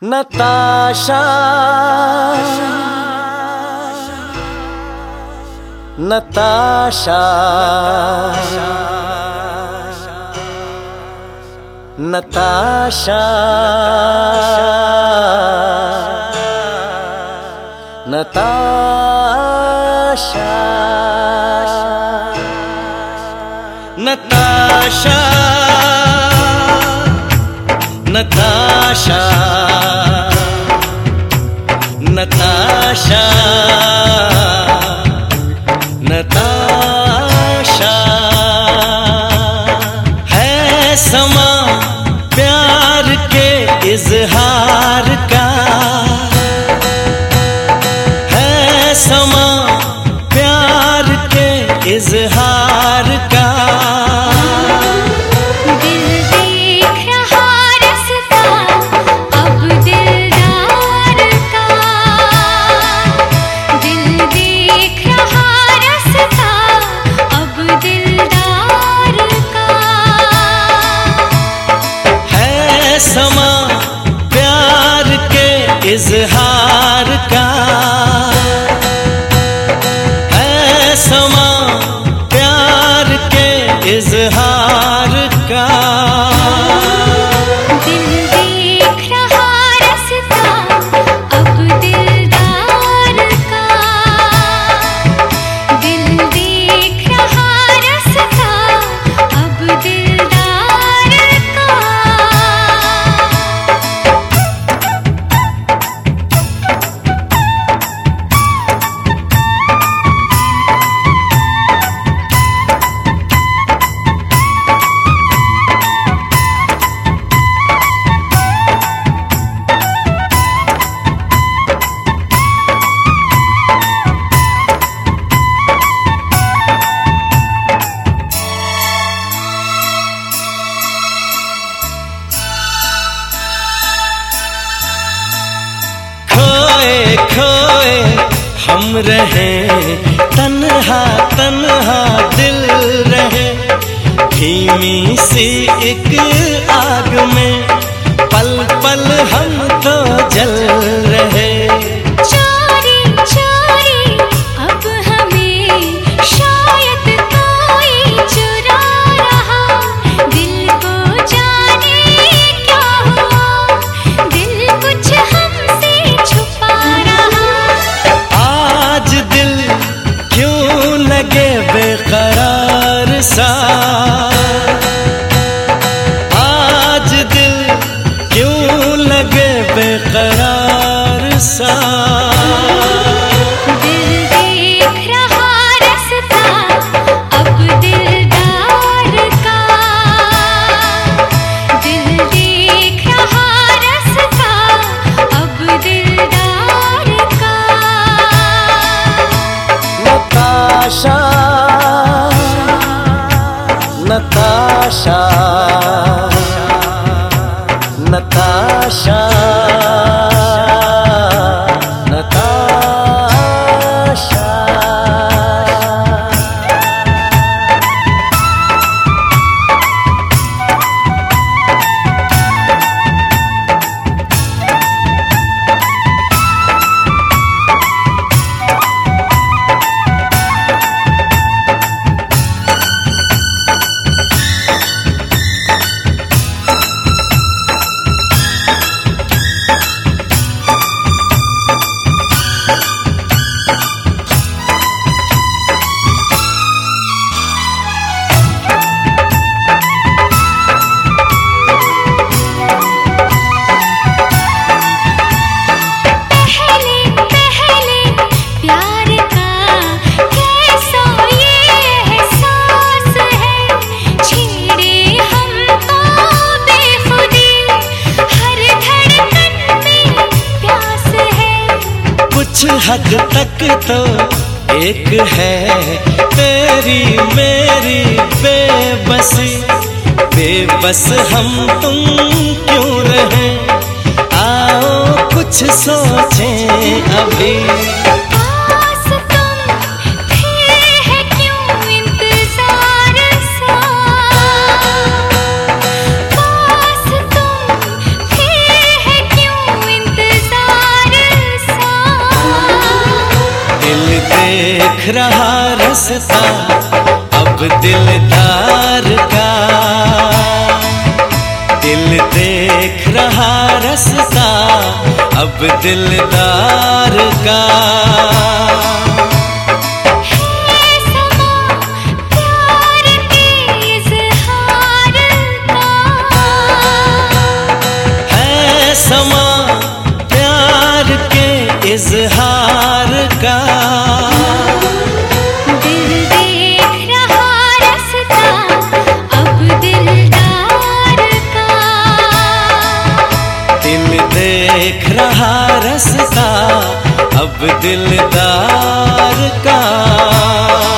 नताशा नताशा नताशा नताशा नताशा नताशा नताशा नताशा है समा प्यार के इजहार का, है समा प्यार के इजहार का। समा प्यार के इजहार का, है समा प्यार के इजहार का। दिल देख रहा रास्ता अब दिलदार का, दिल देख रहा रास्ता अब दिलदार का। खोए हम रहे तन्हा तन्हा दिल रहे, धीमी सी एक आग में पल पल हम तो जल रहे। चोरी चोरी अब हमें शायद कोई चुरा रहा, दिल को जाने क्या हुआ, दिल कुछ हमसे छुपा रहा। आज दिल क्यों लगे बेकरार सा, आज दिल क्यों लगे बेकरार सा। दिल देख रहा रास्ता अब दिलदार का, दिल देख रहा रास्ता अब दिलदार का। नताशा नताशा नताशा नताशा। हद तक तो एक है तेरी मेरी बेबसी, बेबस हम तुम क्यों रहे, आओ कुछ सोचें अभी। देख रहा रास्ता अब दिलदार का, दिल देख रहा रास्ता अब दिलदार का। समा प्यार के इजहार का, दिल देख रहा रास्ता अब दिलदार का, दिल देख रहा रास्ता अब दिलदार का।